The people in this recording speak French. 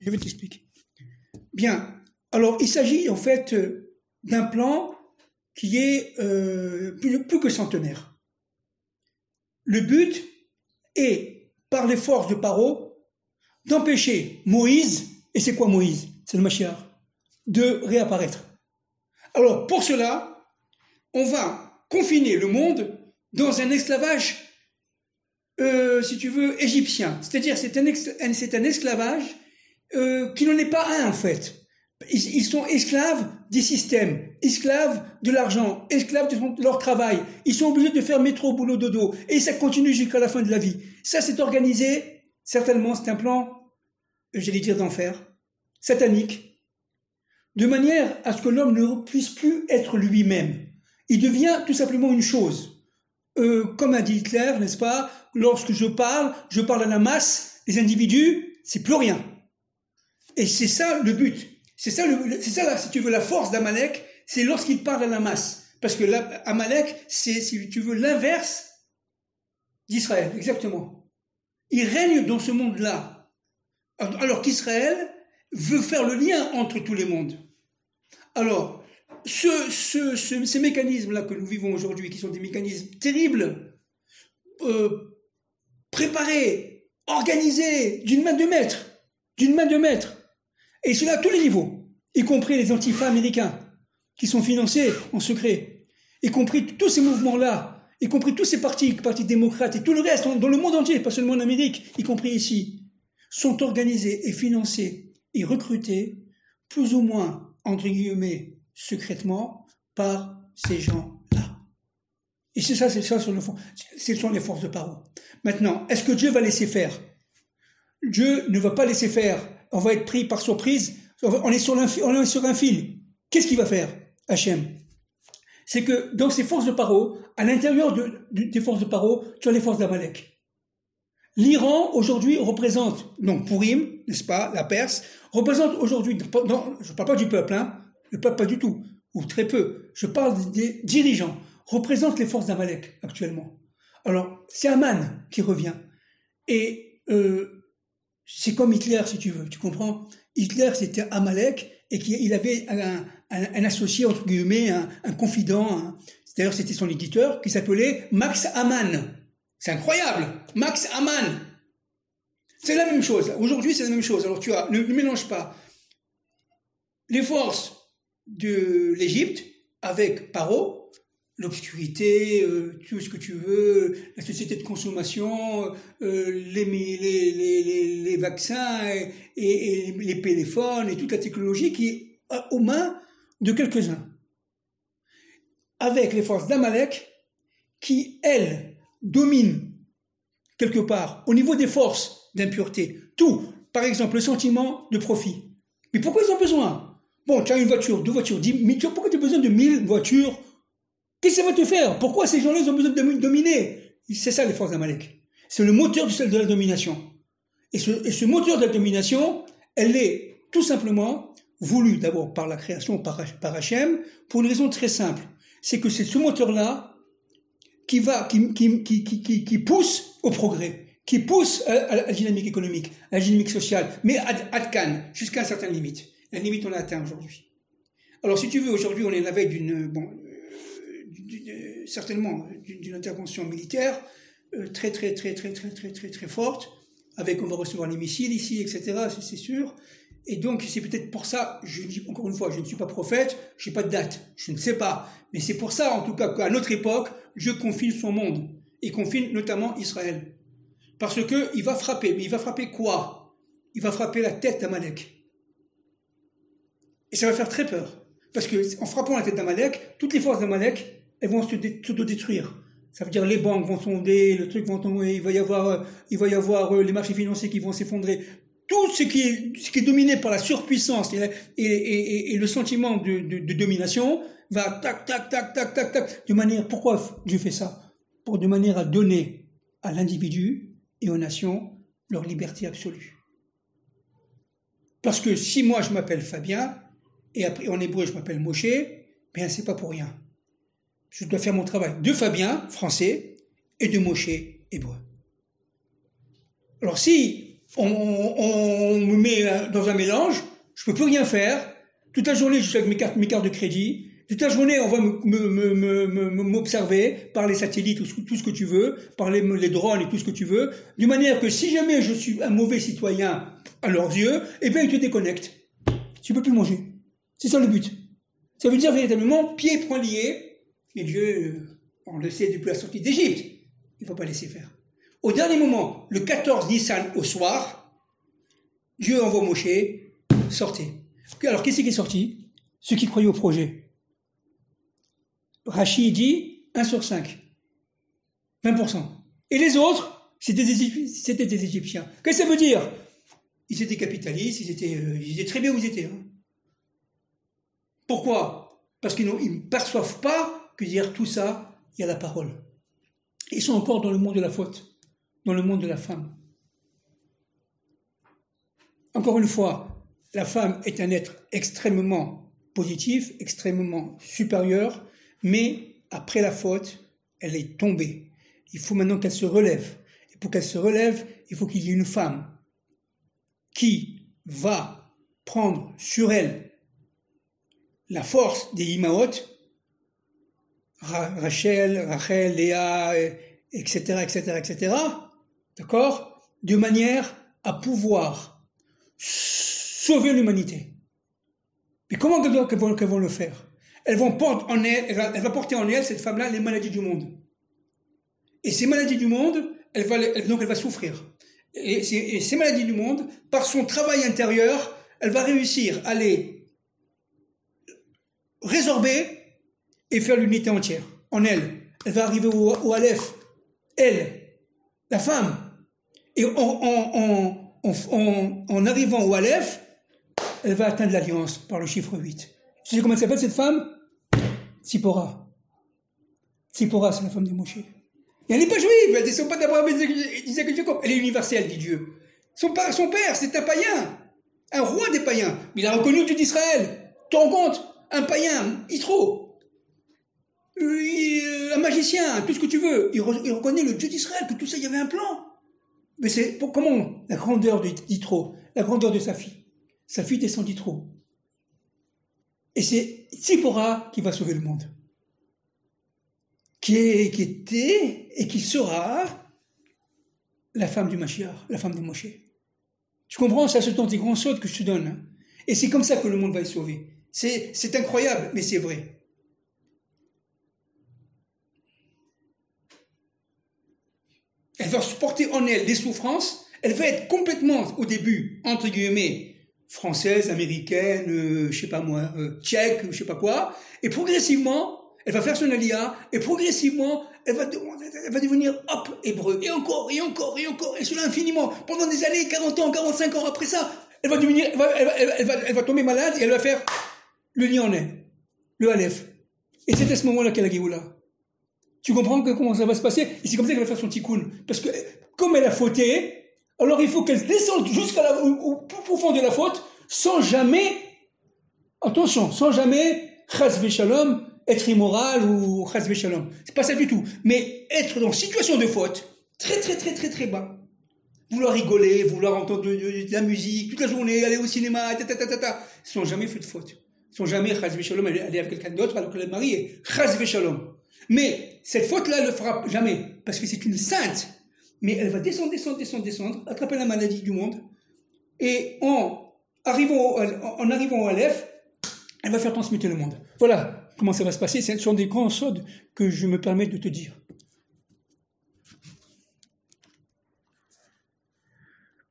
Je vais t'expliquer. Bien. Alors, il s'agit en fait d'un plan qui est plus que centenaire. Le but est, par les forces de Paro, d'empêcher Moïse, et c'est quoi Moïse? C'est le Mashiach, de réapparaître. Alors, pour cela, on va confiner le monde dans un esclavage, si tu veux, égyptien. C'est-à-dire, c'est un esclavage qui n'en est pas un, en fait. Ils sont esclaves des systèmes, esclaves de l'argent, esclaves de leur travail. Ils sont obligés de faire métro, boulot, dodo. Et ça continue jusqu'à la fin de la vie. Ça, c'est organisé, certainement, c'est un plan, j'allais dire d'enfer, satanique, de manière à ce que l'homme ne puisse plus être lui-même. Il devient tout simplement une chose. Comme a dit Hitler, n'est-ce pas, lorsque je parle à la masse, les individus, c'est plus rien. Et c'est ça le but. C'est ça, si tu veux, la force d'Amalek, c'est lorsqu'il parle à la masse. Parce que Amalek, c'est, si tu veux, l'inverse d'Israël, exactement. Il règne dans ce monde-là. Alors qu'Israël veut faire le lien entre tous les mondes. Alors, ces mécanismes-là que nous vivons aujourd'hui, qui sont des mécanismes terribles, préparés, organisés, d'une main de maître, et cela à tous les niveaux, y compris les antifas américains, qui sont financés en secret, y compris tous ces mouvements-là, y compris tous ces partis démocrates et tout le reste, dans le monde entier, pas seulement en Amérique, y compris ici, sont organisés et financés et recrutés, plus ou moins, entre guillemets, secrètement, par ces gens-là. Et c'est ça sur le fond. Ce sont les forces de Paro. Maintenant, est-ce que Dieu va laisser faire? Dieu ne va pas laisser faire. On va être pris par surprise. On est sur un fil. Qu'est-ce qu'il va faire, Hachem? C'est que dans ces forces de Paro, à l'intérieur des forces de Paro, tu as les forces d'Amalek. L'Iran, aujourd'hui, représente, donc Pourim, n'est-ce pas, la Perse, représente aujourd'hui, je ne parle pas du peuple, le peuple pas du tout, ou très peu, je parle des dirigeants, représente les forces d'Amalek actuellement. Alors, c'est Aman qui revient. Et c'est comme Hitler, si tu veux, tu comprends? Hitler, c'était Amalek, et il avait un associé, entre guillemets, un confident, d'ailleurs c'était son éditeur, qui s'appelait Max Amann. C'est incroyable, Max Amann. C'est la même chose, aujourd'hui c'est la même chose. Alors tu vois, ne mélange pas les forces de l'Égypte avec Paro, l'obscurité, tout ce que tu veux, la société de consommation, les vaccins et les téléphones et toute la technologie qui est aux mains de quelques-uns. Avec les forces d'Amalek qui, elles, dominent quelque part au niveau des forces d'impureté. Tout, par exemple, le sentiment de profit. Mais pourquoi ils ont besoin? Bon, tu as une voiture, 2 voitures, 10 000, pourquoi tu as besoin de 1000 voitures? Qu'est-ce que ça va te faire? Pourquoi ces gens-là ont besoin de dominer? C'est ça les forces d'Amalek. C'est le moteur de la domination. Et ce moteur de la domination, elle est tout simplement voulue d'abord par la création, par Hachem, pour une raison très simple. C'est que c'est ce moteur-là qui pousse au progrès, qui pousse à la dynamique économique, à la dynamique sociale, mais ad can, jusqu'à une certaine limite. La limite, on l'a atteint aujourd'hui. Alors, si tu veux, aujourd'hui, on est la veille certainement d'une intervention militaire très forte, avec on va recevoir les missiles ici, etc., c'est sûr. Et donc, c'est peut-être pour ça, je dis encore une fois, je ne suis pas prophète, je n'ai pas de date, je ne sais pas. Mais c'est pour ça, en tout cas, qu'à notre époque, Dieu confine son monde, et confine notamment Israël. Parce qu'il va frapper, mais il va frapper quoi? Il va frapper la tête d'Amalek. Et ça va faire très peur. Parce qu'en frappant la tête d'Amalek, toutes les forces d'Amalek, elles vont s'auto-détruire. Ça veut dire les banques vont tomber, le truc vont tomber, il va y avoir les marchés financiers qui vont s'effondrer. Tout ce qui est dominé par la surpuissance et le sentiment de domination va tac, de manière, pourquoi Dieu fait ça? De manière à donner à l'individu et aux nations leur liberté absolue. Parce que si moi je m'appelle Fabien, et après en hébreu je m'appelle Moshe, bien c'est pas pour rien. Je dois faire mon travail de Fabien, français, et de Moshe, hébreu. Alors si on me met dans un mélange, je peux plus rien faire. Toute la journée, je suis avec mes cartes de crédit. Toute la journée, on va m'observer par les satellites, tout ce que tu veux, par les drones et tout ce que tu veux, de manière que si jamais je suis un mauvais citoyen à leurs yeux, eh bien, ils te déconnectent. Tu peux plus manger. C'est ça le but. Ça veut dire véritablement, pieds et poings liés, et Dieu, on le sait depuis la sortie d'Égypte, il ne faut pas laisser faire. Au dernier moment, le 14 Nissan au soir, Dieu envoie Moshe, sortez. Alors, qui c'est qui est sorti? Ceux qui croyaient au projet. Rachid dit 1 sur 5. 20%. Et les autres, c'était des Égyptiens. Qu'est-ce que ça veut dire? Ils étaient capitalistes, ils étaient très bien où ils étaient. Hein. Pourquoi? Parce qu'ils ne perçoivent pas que derrière tout ça, il y a la parole. Ils sont encore dans le monde de la faute, dans le monde de la femme. Encore une fois, la femme est un être extrêmement positif, extrêmement supérieur, mais après la faute, elle est tombée. Il faut maintenant qu'elle se relève. Et pour qu'elle se relève, il faut qu'il y ait une femme qui va prendre sur elle la force des Imaot, Rachel, Léa, etc., d'accord, de manière à pouvoir sauver l'humanité. Mais comment qu'elles vont le faire? Elle va porter en elle, cette femme-là, les maladies du monde. Et ces maladies du monde, elle va souffrir. Et ces maladies du monde, par son travail intérieur, elle va réussir à les résorber et faire l'unité entière en elle. Elle va arriver au Aleph, elle, la femme. Et en arrivant au Aleph, elle va atteindre l'alliance par le chiffre 8. Tu sais comment elle s'appelle cette femme? Tzipora. Tzipora, c'est la femme de Moshe. Et elle n'est pas juive, elle ne descend pas d'Abraham et d'Isaac et Jacob. Elle est universelle, dit Dieu. Son père, c'est un païen, un roi des païens. Mais il a reconnu le Dieu d'Israël. Tu te rends compte? Un païen, Yitro, un magicien, tout ce que tu veux. Il reconnaît le Dieu d'Israël, que tout ça, il y avait un plan. Mais comment? La grandeur d'Yitro, la grandeur de sa fille. Sa fille descend d'Yitro. Et c'est Tzipora qui va sauver le monde. Qui était et qui sera la femme du Mashiach, la femme de Moshe. Tu comprends? Ça, ce sont des grands sauts que je te donne. Hein. Et c'est comme ça que le monde va être sauvé. C'est incroyable, mais c'est vrai. Elle va supporter en elle des souffrances. Elle va être complètement, au début, entre guillemets, française, américaine, je sais pas moi, tchèque, je sais pas quoi. Et progressivement, elle va faire son aliyah, et progressivement, elle va devenir, hébreu. Et encore, et cela infiniment. Pendant des années, 40 ans, 45 ans après ça, elle va tomber malade, et elle va faire le lien en elle, le Aleph. Et c'est à ce moment-là qu'elle a Géoula. Tu comprends comment ça va se passer? Et c'est comme ça qu'elle va faire son tikkun. Parce que, comme elle a fauté, alors il faut qu'elle descende au profond de la faute, sans jamais, attention, sans jamais, chas v'shalom, être immoral ou chas v'shalom. C'est pas ça du tout. Mais être dans situation de faute, très, très, très, très, très bas. Vouloir rigoler, vouloir entendre de la musique, toute la journée, aller au cinéma, sans jamais fait de faute. Sans jamais, chas v'shalom, aller avec quelqu'un d'autre, alors que le mari est chas v'shalom. Mais cette faute-là, elle ne le fera jamais, parce que c'est une sainte. Mais elle va descendre, attraper la maladie du monde, et en arrivant au Aleph, elle va faire transmuter le monde. Voilà comment ça va se passer. Ce sont des grands sauts que je me permets de te dire.